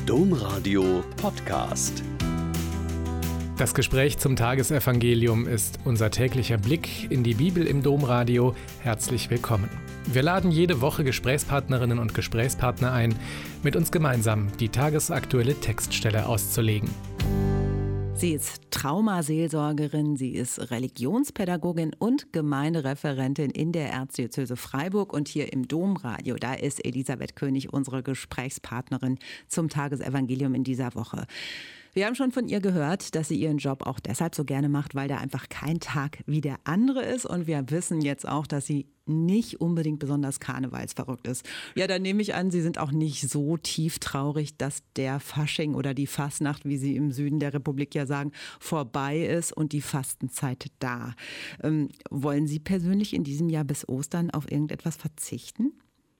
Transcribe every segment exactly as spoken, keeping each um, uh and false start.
Domradio Podcast. Das Gespräch zum Tagesevangelium ist unser täglicher Blick in die Bibel im Domradio. Herzlich willkommen. Wir laden jede Woche Gesprächspartnerinnen und Gesprächspartner ein, mit uns gemeinsam die tagesaktuelle Textstelle auszulegen. Sie ist Traumaseelsorgerin, sie ist Religionspädagogin und Gemeindereferentin in der Erzdiözese Freiburg. Und hier im Domradio, da ist Elisabeth König unsere Gesprächspartnerin zum Tagesevangelium in dieser Woche. Wir haben schon von ihr gehört, dass sie ihren Job auch deshalb so gerne macht, weil da einfach kein Tag wie der andere ist. Und wir wissen jetzt auch, dass sie nicht unbedingt besonders karnevalsverrückt ist. Ja, dann nehme ich an, Sie sind auch nicht so tief traurig, dass der Fasching oder die Fastnacht, wie Sie im Süden der Republik ja sagen, vorbei ist und die Fastenzeit da. Ähm, wollen Sie persönlich in diesem Jahr bis Ostern auf irgendetwas verzichten?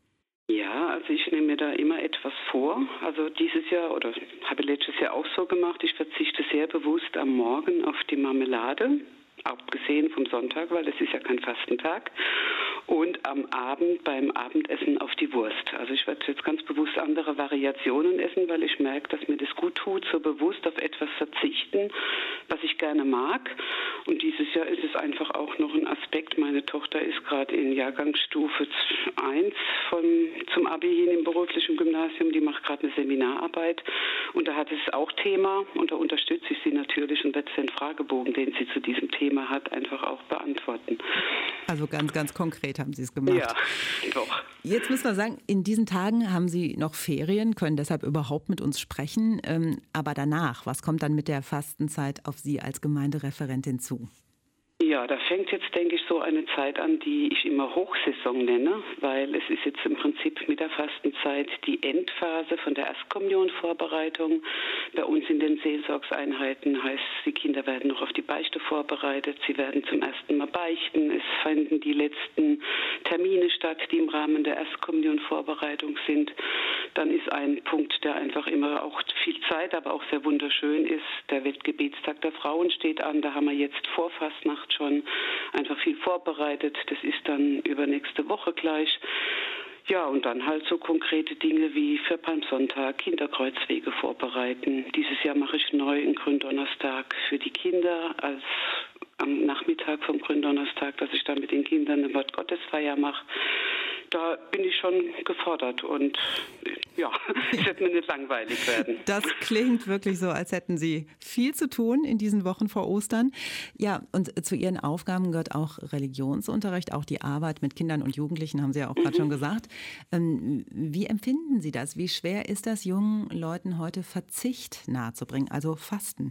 Ja, also ich nehme mir da immer etwas vor. Also dieses Jahr, oder habe letztes Jahr auch so gemacht, ich verzichte sehr bewusst am Morgen auf die Marmelade, abgesehen vom Sonntag, weil das ist ja kein Fastentag, und am Abend beim Abendessen auf die Wurst. Also ich werde jetzt ganz bewusst andere Variationen essen, weil ich merke, dass mir das gut tut, so bewusst auf etwas verzichten, was ich gerne mag. Und dieses Jahr ist es einfach auch noch ein Aspekt. Meine Tochter ist gerade in Jahrgangsstufe eins von, zum Abi hin im beruflichen Gymnasium. Die macht gerade eine Seminararbeit. Und da hat es auch Thema. Und da unterstütze ich sie natürlich und werde den Fragebogen, den sie zu diesem Thema hat, einfach auch beantworten. Also ganz, ganz konkret haben Sie es gemacht. Ja, doch. Jetzt müssen wir sagen, in diesen Tagen haben Sie noch Ferien, können deshalb überhaupt mit uns sprechen. Aber danach, was kommt dann mit der Fastenzeit auf Sie als Gemeindereferentin zu? Ja, da fängt jetzt, denke ich, so eine Zeit an, die ich immer Hochsaison nenne, weil es ist jetzt im Prinzip mit der Fastenzeit die Endphase von der Erstkommunionvorbereitung. Bei uns in den Seelsorgseinheiten heißt, die Kinder werden noch auf die Beichte vorbereitet, sie werden zum ersten Mal beichten, es finden die letzten Termine statt, die im Rahmen der Erstkommunionvorbereitung sind. Dann ist ein Punkt, der einfach immer auch viel Zeit, aber auch sehr wunderschön ist, der Weltgebetstag der Frauen steht an, da haben wir jetzt vor Fastnacht schon einfach viel vorbereitet. Das ist dann übernächste Woche gleich. Ja, und dann halt so konkrete Dinge wie für Palmsonntag Kinderkreuzwege vorbereiten. Dieses Jahr mache ich neu einen Gründonnerstag für die Kinder als am Nachmittag vom Gründonnerstag, dass ich dann mit den Kindern eine Wortgottesfeier mache. Da bin ich schon gefordert und ja, es wird mir nicht langweilig werden. Das klingt wirklich so, als hätten Sie viel zu tun in diesen Wochen vor Ostern. Ja, und zu Ihren Aufgaben gehört auch Religionsunterricht, auch die Arbeit mit Kindern und Jugendlichen, haben Sie ja auch gerade mhm. schon gesagt. Wie empfinden Sie das? Wie schwer ist das, jungen Leuten heute Verzicht nahezubringen, also Fasten?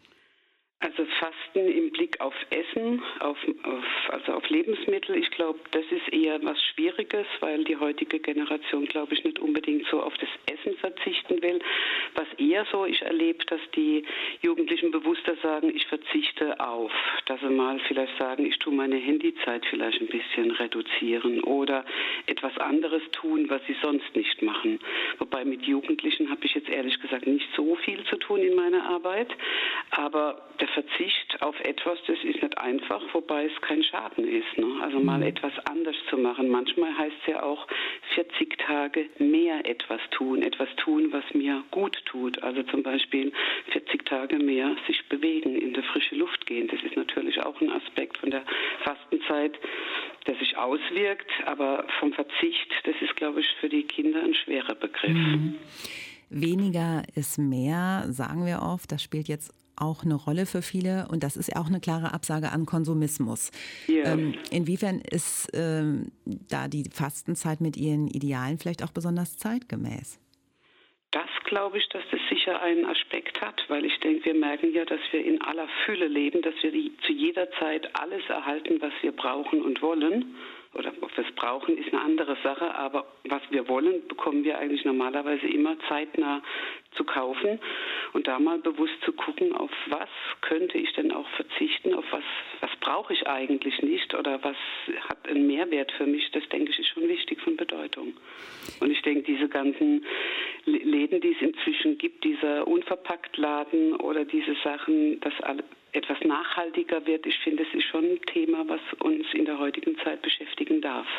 Also Fasten im Blick auf Essen, auf, auf, also auf Lebensmittel, ich glaube, das ist eher was Schwieriges, weil die heutige Generation, glaube ich, nicht unbedingt so auf das Essen verzichten will. Was eher so, ich erlebe, dass die Jugendlichen bewusster sagen, ich verzichte auf, dass sie mal vielleicht sagen, ich tue meine Handyzeit vielleicht ein bisschen reduzieren oder etwas anderes tun, was sie sonst nicht machen. Wobei mit Jugendlichen habe ich jetzt ehrlich gesagt nicht so viel zu tun in meiner Arbeit, aber der Verzicht auf etwas, das ist nicht einfach, wobei es kein Schaden ist. Ne? Also mal mhm. etwas anders zu machen. Manchmal heißt es ja auch vierzig Tage mehr etwas tun, etwas tun, was mir gut tut. Also zum Beispiel vierzig Tage mehr sich bewegen, in die frische Luft gehen. Das ist natürlich auch ein Aspekt von der Fastenzeit, der sich auswirkt. Aber vom Verzicht, das ist, glaube ich, für die Kinder ein schwerer Begriff. Mhm. Weniger ist mehr, sagen wir oft. Das spielt jetzt auch eine Rolle für viele und das ist ja auch eine klare Absage an Konsumismus. Ja. Ähm, inwiefern ist ähm, da die Fastenzeit mit ihren Idealen vielleicht auch besonders zeitgemäß? Das glaube ich, dass das sicher einen Aspekt hat, weil ich denke, wir merken ja, dass wir in aller Fülle leben, dass wir die, zu jeder Zeit alles erhalten, was wir brauchen und wollen. Oder ob wir es brauchen, ist eine andere Sache, aber was wir wollen, bekommen wir eigentlich normalerweise immer zeitnah zu kaufen und da mal bewusst zu gucken, auf was könnte ich denn auch verzichten, auf was, was brauche ich eigentlich nicht oder was hat einen Mehrwert für mich, das denke ich ist schon wichtig von Bedeutung. Und ich denke, diese ganzen Läden, die es inzwischen gibt, dieser Unverpacktladen oder diese Sachen, dass alle etwas nachhaltiger wird, ich finde, das ist schon ein Thema, was uns in der heutigen Zeit beschäftigen darf.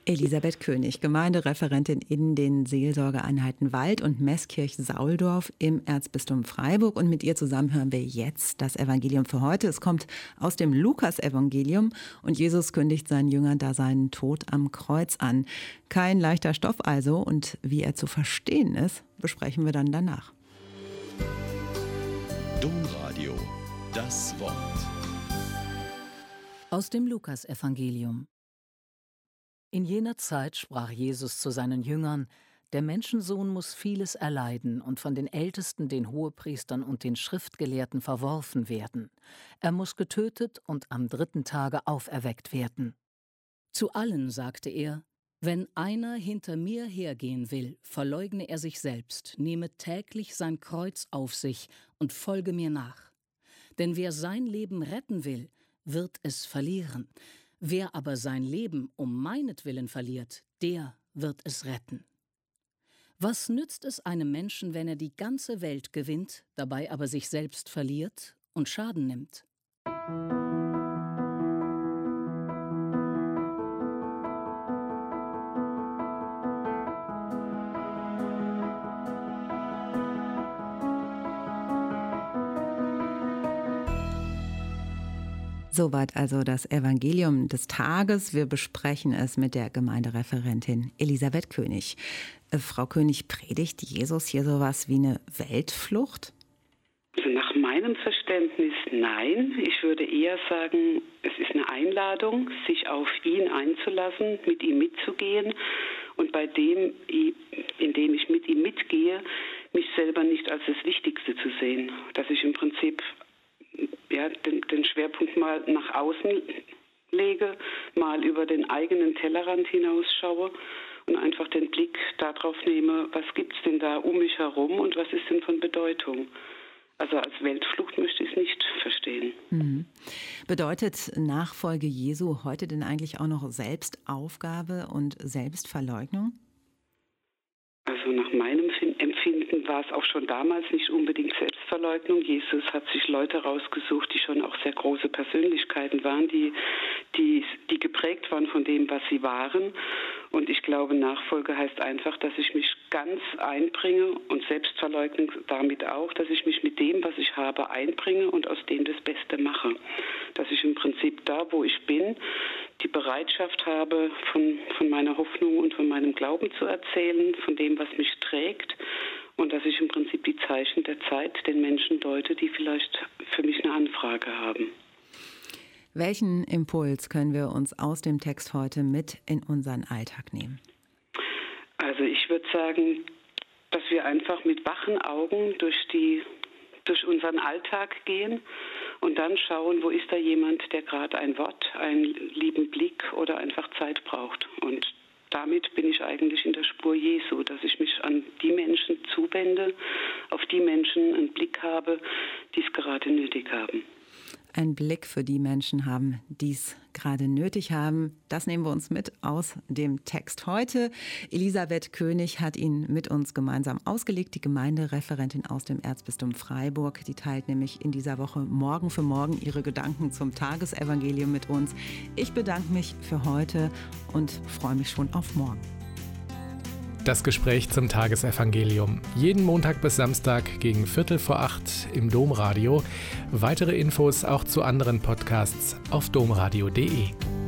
Elisabeth König, Gemeindereferentin in den Seelsorgeeinheiten Wald und Meßkirch-Sauldorf im Erzbistum Freiburg. Und mit ihr zusammen hören wir jetzt das Evangelium für heute. Es kommt aus dem Lukas-Evangelium und Jesus kündigt seinen Jüngern da seinen Tod am Kreuz an. Kein leichter Stoff also, und wie er zu verstehen ist, besprechen wir dann danach. Domradio, das Wort. Aus dem Lukas-Evangelium. In jener Zeit sprach Jesus zu seinen Jüngern: Der Menschensohn muss vieles erleiden und von den Ältesten, den Hohepriestern und den Schriftgelehrten verworfen werden. Er muss getötet und am dritten Tage auferweckt werden. Zu allen sagte er: Wenn einer hinter mir hergehen will, verleugne er sich selbst, nehme täglich sein Kreuz auf sich und folge mir nach. Denn wer sein Leben retten will, wird es verlieren. Wer aber sein Leben um meinetwillen verliert, der wird es retten. Was nützt es einem Menschen, wenn er die ganze Welt gewinnt, dabei aber sich selbst verliert und Schaden nimmt? Soweit also das Evangelium des Tages. Wir besprechen es mit der Gemeindereferentin Elisabeth König. Äh, Frau König, predigt Jesus hier sowas wie eine Weltflucht? Also nach meinem Verständnis nein. Ich würde eher sagen, es ist eine Einladung, sich auf ihn einzulassen, mit ihm mitzugehen und bei dem, indem ich mit ihm mitgehe, mich selber nicht als das Wichtigste zu sehen. Dass ich im Prinzip ja, den, den Schwerpunkt mal nach außen lege, mal über den eigenen Tellerrand hinausschaue und einfach den Blick darauf nehme, was gibt es denn da um mich herum und was ist denn von Bedeutung. Also als Weltflucht möchte ich es nicht verstehen. Mhm. Bedeutet Nachfolge Jesu heute denn eigentlich auch noch Selbstaufgabe und Selbstverleugnung? Also nach meinem Empfinden war es auch schon damals nicht unbedingt Selbstverleugnung. Jesus hat sich Leute rausgesucht, die schon auch sehr große Persönlichkeiten waren, die, die, die geprägt waren von dem, was sie waren. Und ich glaube, Nachfolge heißt einfach, dass ich mich ganz einbringe und Selbstverleugnung damit auch, dass ich mich mit dem, was ich habe, einbringe und aus dem das Beste mache. Dass ich im Prinzip da, wo ich bin, die Bereitschaft habe, von, von meiner Hoffnung und von meinem Glauben zu erzählen, von dem, was mich trägt, und dass ich im Prinzip die Zeichen der Zeit den Menschen deute, die vielleicht für mich eine Anfrage haben. Welchen Impuls können wir uns aus dem Text heute mit in unseren Alltag nehmen? Also ich würde sagen, dass wir einfach mit wachen Augen durch die durch unseren Alltag gehen und dann schauen, wo ist da jemand, der gerade ein Wort, einen lieben Blick oder einfach Zeit braucht. Und damit bin ich eigentlich in der Spur Jesu, dass ich mich an die Menschen zuwende, auf die Menschen einen Blick habe, die es gerade nötig haben. Ein Blick für die Menschen haben, die es gerade nötig haben. Das nehmen wir uns mit aus dem Text heute. Elisabeth König hat ihn mit uns gemeinsam ausgelegt, die Gemeindereferentin aus dem Erzbistum Freiburg. Die teilt nämlich in dieser Woche Morgen für Morgen ihre Gedanken zum Tagesevangelium mit uns. Ich bedanke mich für heute und freue mich schon auf morgen. Das Gespräch zum Tagesevangelium. Jeden Montag bis Samstag gegen Viertel vor acht im Domradio. Weitere Infos auch zu anderen Podcasts auf domradio punkt de.